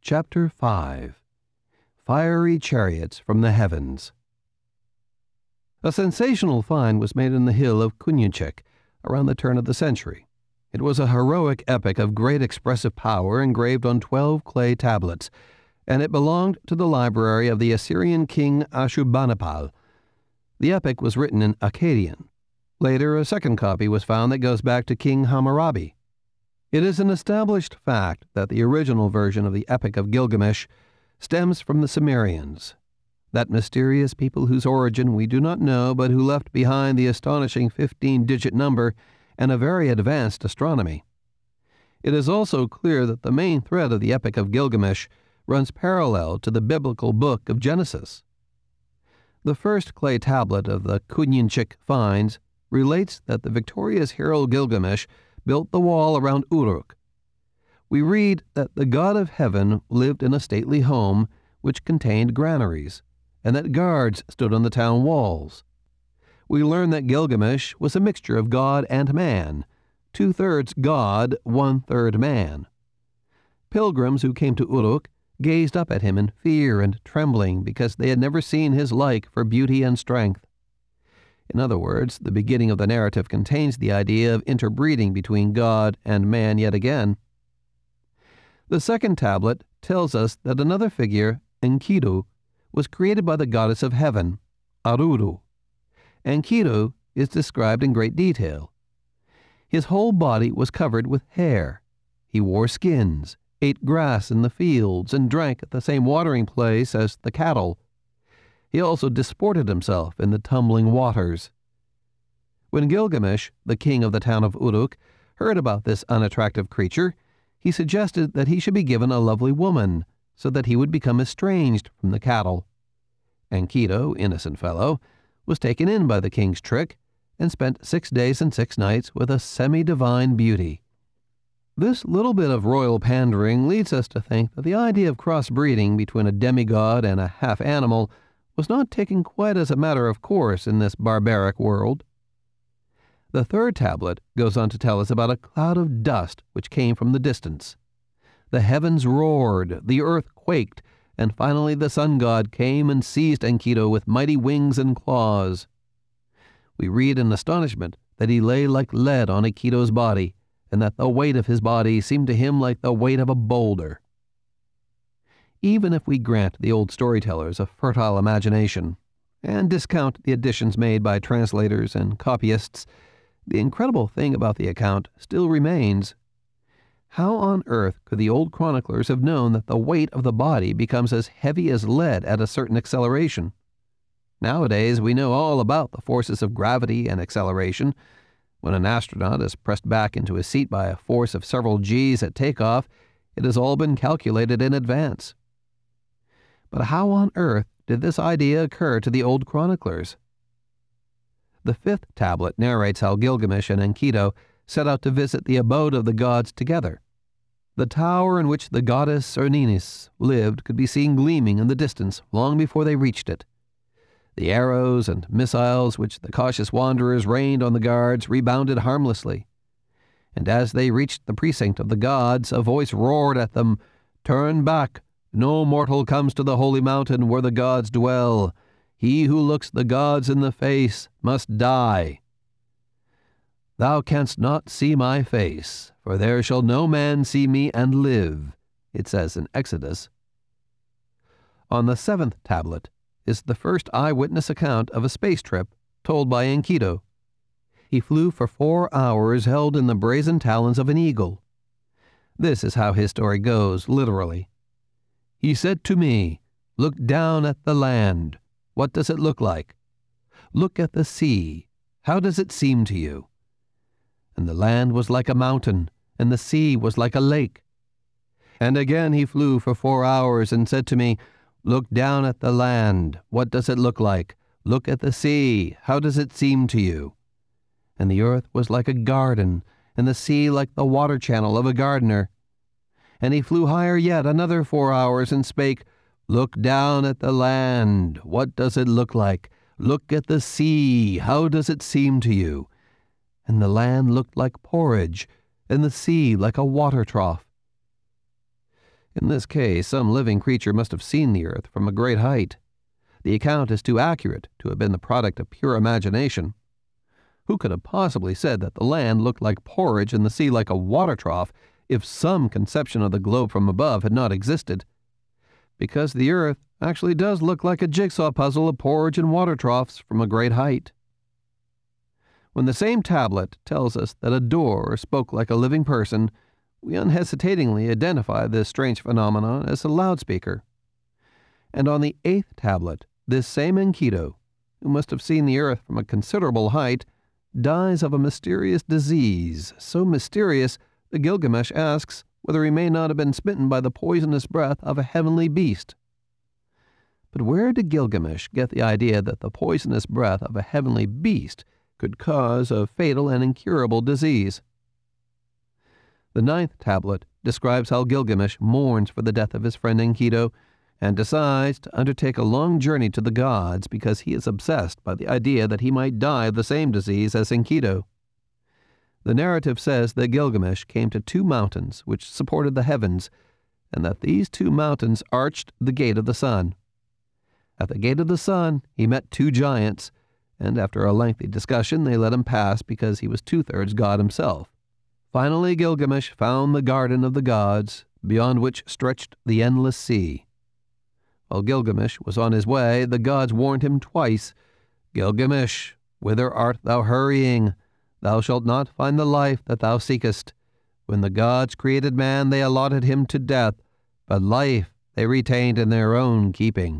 Chapter 5 Fiery Chariots from the Heavens. A sensational find was made in the hill of Kunyichek around the turn of the century. It was a heroic epic of great expressive power engraved on 12 clay tablets, and it belonged to the library of the Assyrian king Ashurbanipal. The epic was written in Akkadian. Later, a second copy was found that goes back to King Hammurabi. It is an established fact that the original version of the Epic of Gilgamesh stems from the Sumerians, that mysterious people whose origin we do not know but who left behind the astonishing 15-digit number and a very advanced astronomy. It is also clear that the main thread of the Epic of Gilgamesh runs parallel to the biblical book of Genesis. The first clay tablet of the Kunyichek finds relates that the victorious hero Gilgamesh built the wall around Uruk. We read that the god of heaven lived in a stately home which contained granaries, and that guards stood on the town walls. We learn that Gilgamesh was a mixture of god and man, 2/3 god, 1/3 man. Pilgrims who came to Uruk gazed up at him in fear and trembling because they had never seen his like for beauty and strength. In other words, the beginning of the narrative contains the idea of interbreeding between God and man yet again. The second tablet tells us that another figure, Enkidu, was created by the goddess of heaven, Aruru. Enkidu is described in great detail. His whole body was covered with hair. He wore skins, ate grass in the fields, and drank at the same watering place as the cattle. He also disported himself in the tumbling waters. When Gilgamesh, the king of the town of Uruk, heard about this unattractive creature, he suggested that he should be given a lovely woman, so that he would become estranged from the cattle. Enkidu, innocent fellow, was taken in by the king's trick, and spent 6 days and 6 nights with a semi-divine beauty. This little bit of royal pandering leads us to think that the idea of crossbreeding between a demigod and a half-animal was not taken quite as a matter of course in this barbaric world. The third tablet goes on to tell us about a cloud of dust which came from the distance. The heavens roared, the earth quaked, and finally the sun god came and seized Enkidu with mighty wings and claws. We read in astonishment that he lay like lead on Enkidu's body, and that the weight of his body seemed to him like the weight of a boulder. Even if we grant the old storytellers a fertile imagination, and discount the additions made by translators and copyists, the incredible thing about the account still remains. How on earth could the old chroniclers have known that the weight of the body becomes as heavy as lead at a certain acceleration? Nowadays, we know all about the forces of gravity and acceleration. When an astronaut is pressed back into his seat by a force of several Gs at takeoff, it has all been calculated in advance. But how on earth did this idea occur to the old chroniclers? The fifth tablet narrates how Gilgamesh and Enkidu set out to visit the abode of the gods together. The tower in which the goddess Erninis lived could be seen gleaming in the distance long before they reached it. The arrows and missiles which the cautious wanderers rained on the guards rebounded harmlessly. And as they reached the precinct of the gods, a voice roared at them, "Turn back! No mortal comes to the holy mountain where the gods dwell. He who looks the gods in the face must die. Thou canst not see my face, for there shall no man see me and live," it says in Exodus. On the seventh tablet is the first eyewitness account of a space trip told by Enkidu. He flew for 4 hours held in the brazen talons of an eagle. This is how his story goes, literally. "He said to me, 'Look down at the land. What does it look like? Look at the sea. How does it seem to you?' And the land was like a mountain, and the sea was like a lake. And again he flew for 4 hours and said to me, 'Look down at the land. What does it look like? Look at the sea. How does it seem to you?' And the earth was like a garden, and the sea like the water channel of a gardener. And he flew higher yet another 4 hours and spake, 'Look down at the land. What does it look like? Look at the sea. How does it seem to you?' And the land looked like porridge, and the sea like a water trough." In this case, some living creature must have seen the earth from a great height. The account is too accurate to have been the product of pure imagination. Who could have possibly said that the land looked like porridge and the sea like a water trough if some conception of the globe from above had not existed? Because the earth actually does look like a jigsaw puzzle of porridge and water troughs from a great height. When the same tablet tells us that a door spoke like a living person, we unhesitatingly identify this strange phenomenon as a loudspeaker. And on the 8th tablet, this same Enkidu, who must have seen the earth from a considerable height, dies of a mysterious disease, so mysterious that Gilgamesh asks whether he may not have been smitten by the poisonous breath of a heavenly beast. But where did Gilgamesh get the idea that the poisonous breath of a heavenly beast could cause a fatal and incurable disease? The 9th tablet describes how Gilgamesh mourns for the death of his friend Enkidu and decides to undertake a long journey to the gods because he is obsessed by the idea that he might die of the same disease as Enkidu. The narrative says that Gilgamesh came to 2 mountains which supported the heavens, and that these 2 mountains arched the gate of the sun. At the gate of the sun he met 2 giants, and after a lengthy discussion they let him pass because he was 2/3 God himself. Finally Gilgamesh found the garden of the gods, beyond which stretched the endless sea. While Gilgamesh was on his way, the gods warned him twice, "Gilgamesh, whither art thou hurrying? Thou shalt not find the life that thou seekest. When the gods created man, they allotted him to death, but life they retained in their own keeping."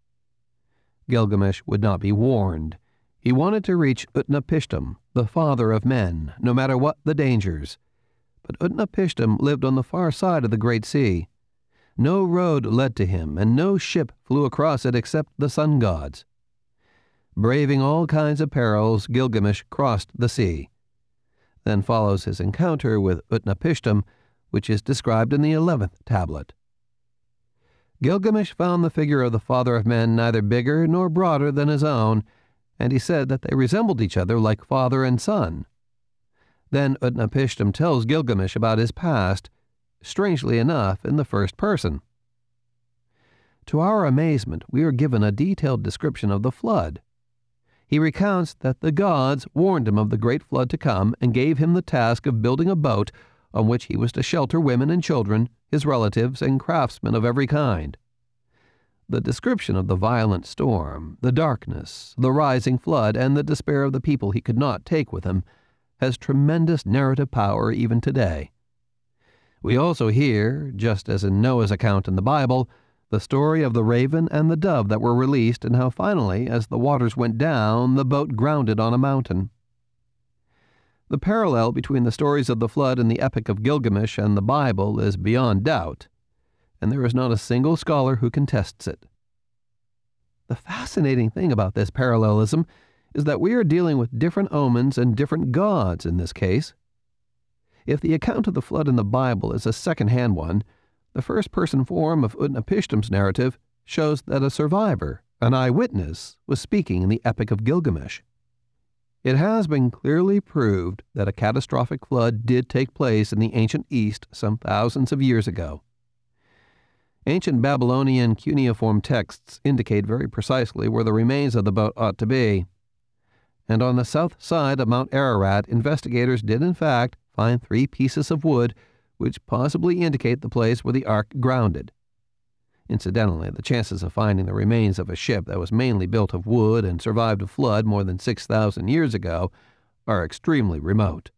Gilgamesh would not be warned. He wanted to reach Utnapishtim, the father of men, no matter what the dangers. But Utnapishtim lived on the far side of the great sea. No road led to him, and no ship flew across it except the sun gods. Braving all kinds of perils, Gilgamesh crossed the sea. Then follows his encounter with Utnapishtim, which is described in the 11th tablet. Gilgamesh found the figure of the father of men neither bigger nor broader than his own, and he said that they resembled each other like father and son. Then Utnapishtim tells Gilgamesh about his past, strangely enough in the first person. To our amazement, we are given a detailed description of the flood. He recounts that the gods warned him of the great flood to come and gave him the task of building a boat on which he was to shelter women and children, his relatives, and craftsmen of every kind. The description of the violent storm, the darkness, the rising flood, and the despair of the people he could not take with him has tremendous narrative power even today. We also hear, just as in Noah's account in the Bible, the story of the raven and the dove that were released, and how finally, as the waters went down, the boat grounded on a mountain. The parallel between the stories of the flood in the Epic of Gilgamesh and the Bible is beyond doubt, and there is not a single scholar who contests it. The fascinating thing about this parallelism is that we are dealing with different omens and different gods in this case. If the account of the flood in the Bible is a second-hand one, the first-person form of Utnapishtim's narrative shows that a survivor, an eyewitness, was speaking in the Epic of Gilgamesh. It has been clearly proved that a catastrophic flood did take place in the ancient East some thousands of years ago. Ancient Babylonian cuneiform texts indicate very precisely where the remains of the boat ought to be. And on the south side of Mount Ararat, investigators did in fact find 3 pieces of wood which possibly indicate the place where the ark grounded. Incidentally, the chances of finding the remains of a ship that was mainly built of wood and survived a flood more than 6,000 years ago are extremely remote.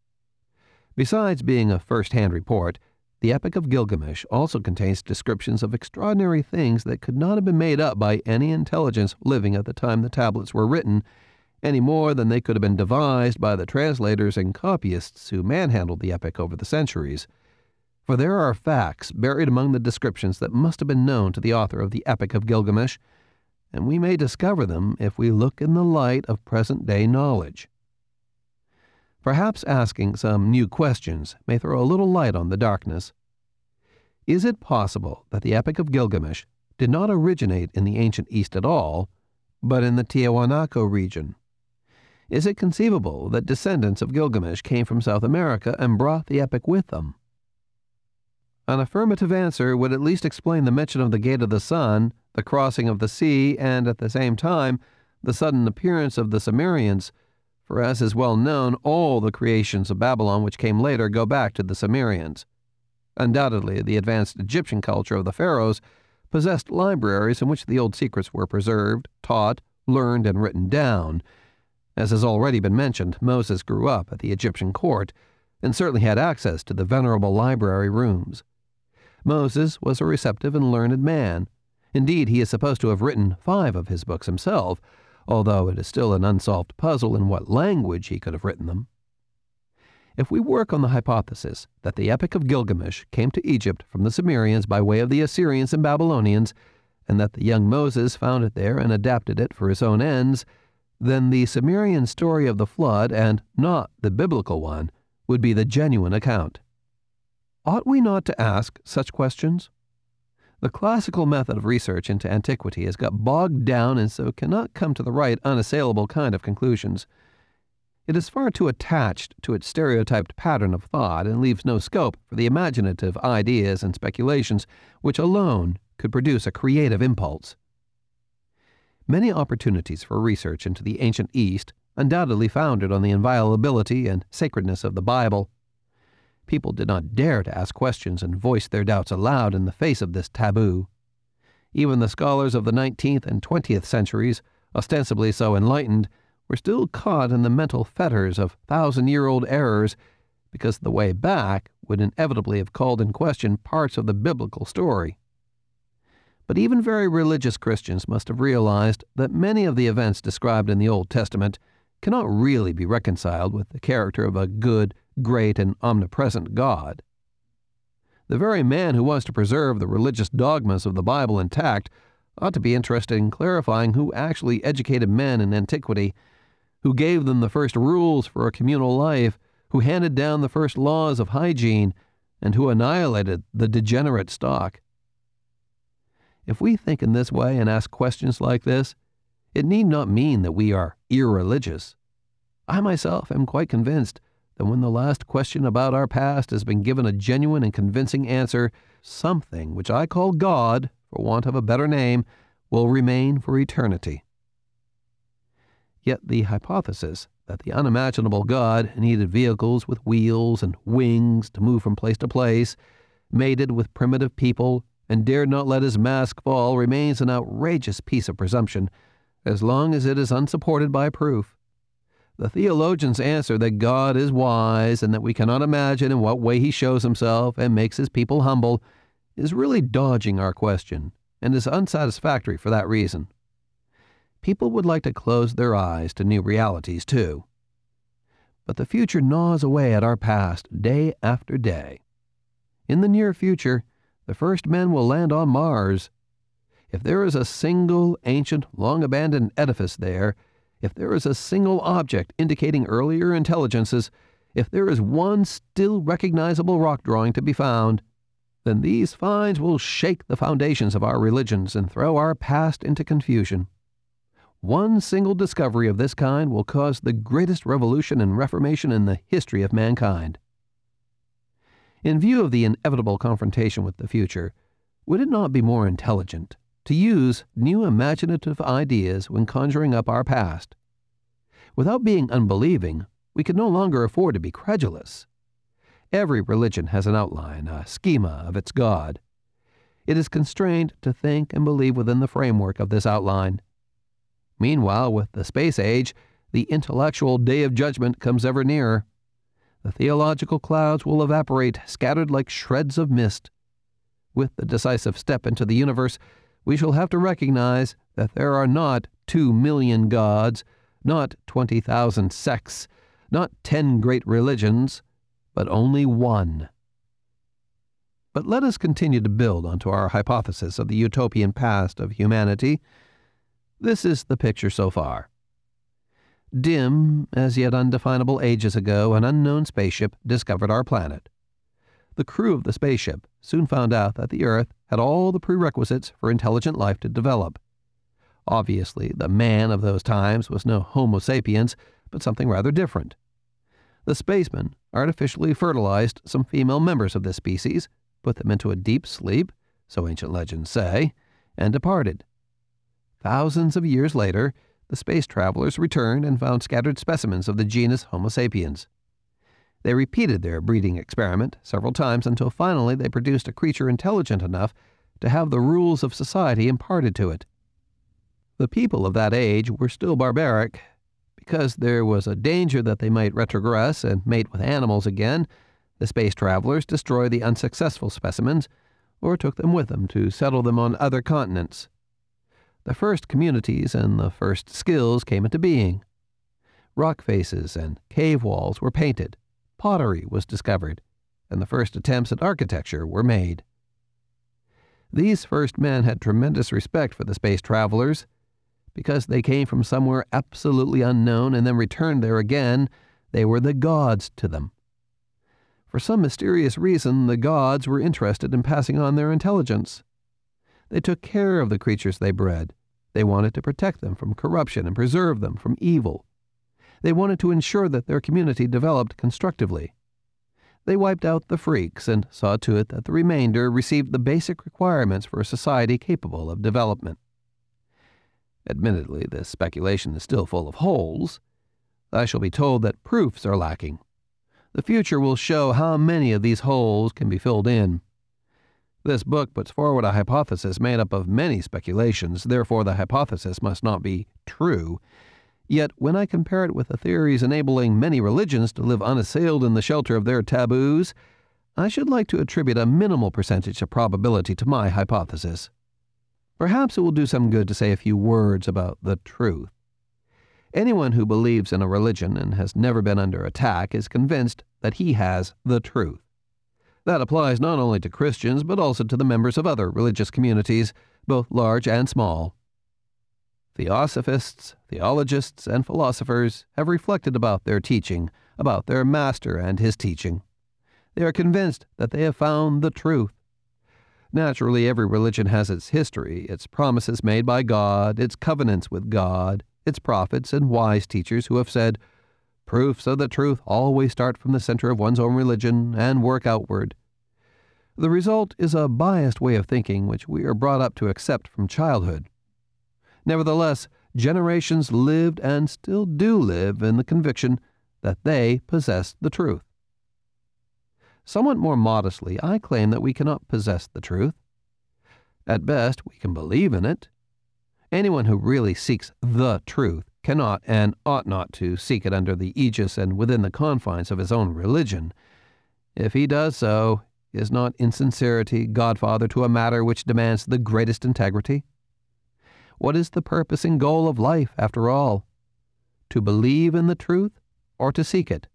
Besides being a first-hand report, the Epic of Gilgamesh also contains descriptions of extraordinary things that could not have been made up by any intelligence living at the time the tablets were written, any more than they could have been devised by the translators and copyists who manhandled the epic over the centuries. For there are facts buried among the descriptions that must have been known to the author of the Epic of Gilgamesh, and we may discover them if we look in the light of present-day knowledge. Perhaps asking some new questions may throw a little light on the darkness. Is it possible that the Epic of Gilgamesh did not originate in the ancient East at all, but in the Tiahuanaco region? Is it conceivable that descendants of Gilgamesh came from South America and brought the epic with them? An affirmative answer would at least explain the mention of the gate of the sun, the crossing of the sea, and at the same time, the sudden appearance of the Sumerians, for as is well known, all the creations of Babylon which came later go back to the Sumerians. Undoubtedly, the advanced Egyptian culture of the pharaohs possessed libraries in which the old secrets were preserved, taught, learned, and written down. As has already been mentioned, Moses grew up at the Egyptian court and certainly had access to the venerable library rooms. Moses was a receptive and learned man. Indeed, he is supposed to have written 5 of his books himself, although it is still an unsolved puzzle in what language he could have written them. If we work on the hypothesis that the Epic of Gilgamesh came to Egypt from the Sumerians by way of the Assyrians and Babylonians, and that the young Moses found it there and adapted it for his own ends, then the Sumerian story of the flood, and not the biblical one, would be the genuine account. Ought we not to ask such questions? The classical method of research into antiquity has got bogged down and so cannot come to the right, unassailable kind of conclusions. It is far too attached to its stereotyped pattern of thought and leaves no scope for the imaginative ideas and speculations which alone could produce a creative impulse. Many opportunities for research into the ancient East undoubtedly founded on the inviolability and sacredness of the Bible. People did not dare to ask questions and voice their doubts aloud in the face of this taboo. Even the scholars of the 19th and 20th centuries, ostensibly so enlightened, were still caught in the mental fetters of thousand-year-old errors, because the way back would inevitably have called in question parts of the biblical story. But even very religious Christians must have realized that many of the events described in the Old Testament cannot really be reconciled with the character of a good, great, and omnipresent God. The very man who wants to preserve the religious dogmas of the Bible intact ought to be interested in clarifying who actually educated men in antiquity, who gave them the first rules for a communal life, who handed down the first laws of hygiene, and who annihilated the degenerate stock. If we think in this way and ask questions like this, it need not mean that we are irreligious. I myself am quite convinced that when the last question about our past has been given a genuine and convincing answer, something which I call God, for want of a better name, will remain for eternity. Yet the hypothesis that the unimaginable God needed vehicles with wheels and wings to move from place to place, mated with primitive people, and dared not let his mask fall remains an outrageous piece of presumption, as long as it is unsupported by proof. The theologians answer that God is wise and that we cannot imagine in what way he shows himself and makes his people humble, is really dodging our question, and is unsatisfactory for that reason. People would like to close their eyes to new realities, too. But the future gnaws away at our past day after day. In the near future, the first men will land on Mars. If there is a single ancient, long-abandoned edifice there, if there is a single object indicating earlier intelligences, if there is one still recognizable rock drawing to be found, then these finds will shake the foundations of our religions and throw our past into confusion. One single discovery of this kind will cause the greatest revolution and reformation in the history of mankind. In view of the inevitable confrontation with the future, would it not be more intelligent to use new imaginative ideas when conjuring up our past? Without being unbelieving, we can no longer afford to be credulous. Every religion has an outline, a schema of its God. It is constrained to think and believe within the framework of this outline. Meanwhile, with the space age, the intellectual day of judgment comes ever nearer. The theological clouds will evaporate, scattered like shreds of mist. With the decisive step into the universe, we shall have to recognize that there are not 2 million gods, not 20,000 sects, not 10 great religions, but only one. But let us continue to build onto our hypothesis of the utopian past of humanity. This is the picture so far. Dim, as yet undefinable ages ago, an unknown spaceship discovered our planet. The crew of the spaceship soon found out that the Earth had all the prerequisites for intelligent life to develop. Obviously, the man of those times was no Homo sapiens, but something rather different. The spacemen artificially fertilized some female members of this species, put them into a deep sleep, so ancient legends say, and departed. Thousands of years later, the space travelers returned and found scattered specimens of the genus Homo sapiens. They repeated their breeding experiment several times until finally they produced a creature intelligent enough to have the rules of society imparted to it. The people of that age were still barbaric. Because there was a danger that they might retrogress and mate with animals again, the space travelers destroyed the unsuccessful specimens or took them with them to settle them on other continents. The first communities and the first skills came into being. Rock faces and cave walls were painted, pottery was discovered, and the first attempts at architecture were made. These first men had tremendous respect for the space travelers. Because they came from somewhere absolutely unknown and then returned there again, they were the gods to them. For some mysterious reason, the gods were interested in passing on their intelligence. They took care of the creatures they bred. They wanted to protect them from corruption and preserve them from evil. They wanted to ensure that their community developed constructively. They wiped out the freaks and saw to it that the remainder received the basic requirements for a society capable of development. Admittedly, this speculation is still full of holes. I shall be told that proofs are lacking. The future will show how many of these holes can be filled in. This book puts forward a hypothesis made up of many speculations, therefore the hypothesis must not be true. Yet when I compare it with the theories enabling many religions to live unassailed in the shelter of their taboos, I should like to attribute a minimal percentage of probability to my hypothesis. Perhaps it will do some good to say a few words about the truth. Anyone who believes in a religion and has never been under attack is convinced that he has the truth. That applies not only to Christians, but also to the members of other religious communities, both large and small. Theosophists, theologists, and philosophers have reflected about their teaching, about their master and his teaching. They are convinced that they have found the truth. Naturally, every religion has its history, its promises made by God, its covenants with God, its prophets and wise teachers who have said, "Proofs of the truth always start from the center of one's own religion and work outward." The result is a biased way of thinking which we are brought up to accept from childhood. Nevertheless, generations lived and still do live in the conviction that they possess the truth. Somewhat more modestly, I claim that we cannot possess the truth. At best, we can believe in it. Anyone who really seeks the truth cannot and ought not to seek it under the aegis and within the confines of his own religion. If he does so, is not insincerity godfather to a matter which demands the greatest integrity? What is the purpose and goal of life, after all? To believe in the truth or to seek it?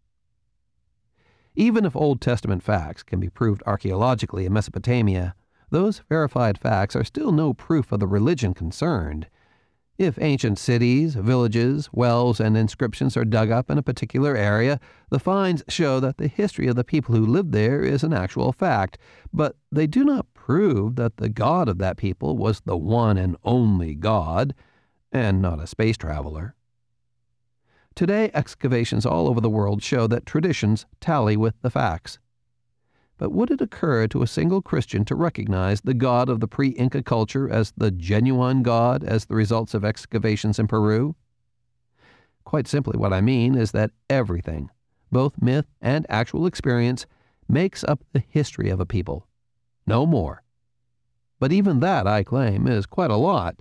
Even if Old Testament facts can be proved archaeologically in Mesopotamia, those verified facts are still no proof of the religion concerned. If ancient cities, villages, wells, and inscriptions are dug up in a particular area, the finds show that the history of the people who lived there is an actual fact, but they do not prove that the God of that people was the one and only God, and not a space traveler. Today, excavations all over the world show that traditions tally with the facts. But would it occur to a single Christian to recognize the God of the pre-Inca culture as the genuine God as the results of excavations in Peru? Quite simply, what I mean is that everything, both myth and actual experience, makes up the history of a people. No more. But even that, I claim, is quite a lot.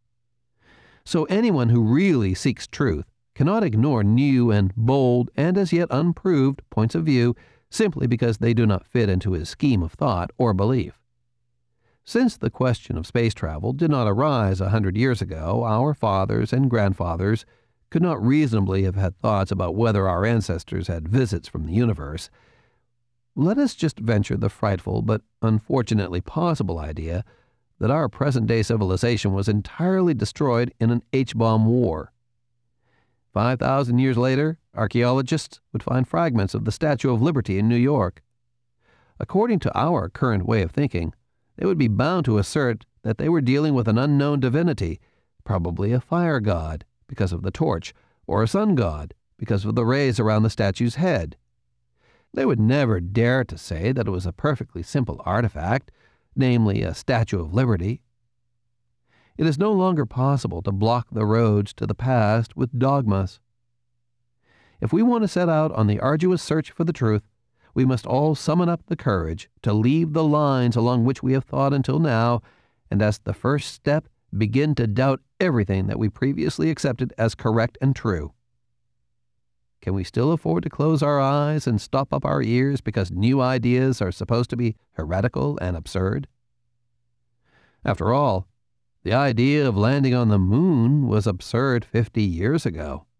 So anyone who really seeks truth cannot ignore new and bold and as yet unproved points of view simply because they do not fit into his scheme of thought or belief. Since the question of space travel did not arise 100 years ago, our fathers and grandfathers could not reasonably have had thoughts about whether our ancestors had visits from the universe. Let us just venture the frightful but unfortunately possible idea that our present-day civilization was entirely destroyed in an H-bomb war. 5,000 years later, archaeologists would find fragments of the Statue of Liberty in New York. According to our current way of thinking, they would be bound to assert that they were dealing with an unknown divinity, probably a fire god because of the torch, or a sun god because of the rays around the statue's head. They would never dare to say that it was a perfectly simple artifact, namely a Statue of Liberty. It is no longer possible to block the roads to the past with dogmas. If we want to set out on the arduous search for the truth, we must all summon up the courage to leave the lines along which we have thought until now, and as the first step, begin to doubt everything that we previously accepted as correct and true. Can we still afford to close our eyes and stop up our ears because new ideas are supposed to be heretical and absurd? After all, the idea of landing on the moon was absurd 50 years ago.